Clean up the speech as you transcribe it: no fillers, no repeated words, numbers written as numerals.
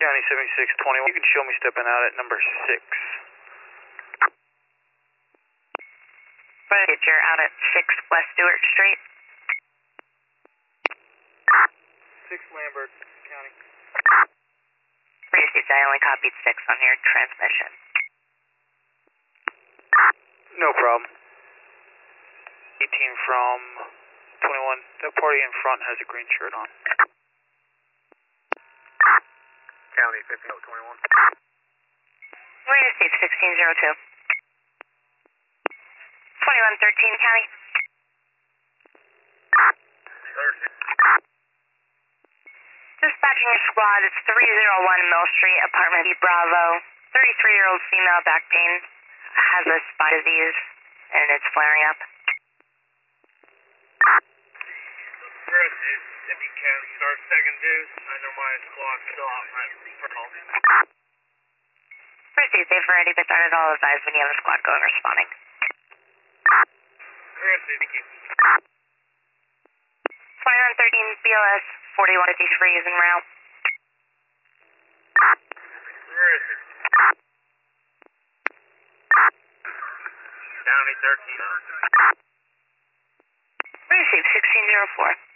County 7621. You can show me stepping out at number 6. Right, you're out at 6 West Stewart Street. 6 Lambert County. Received, I only copied 6 on your transmission. No problem. 18 from 21. That party in front has a green shirt on. County 5021. Received 1602. 2113 County. Dispatching your squad, it's 301 Mill Street, apartment B Bravo. 33-year-old female back pain, has a spine disease, and it's flaring up. If you can start second deuce, I know my squad's still out for call. Received, they've already been started. All advised when you have a squad going responding. Received, thank you. 2113 BLS 4153 is en route. Received. County 13. Received 1604.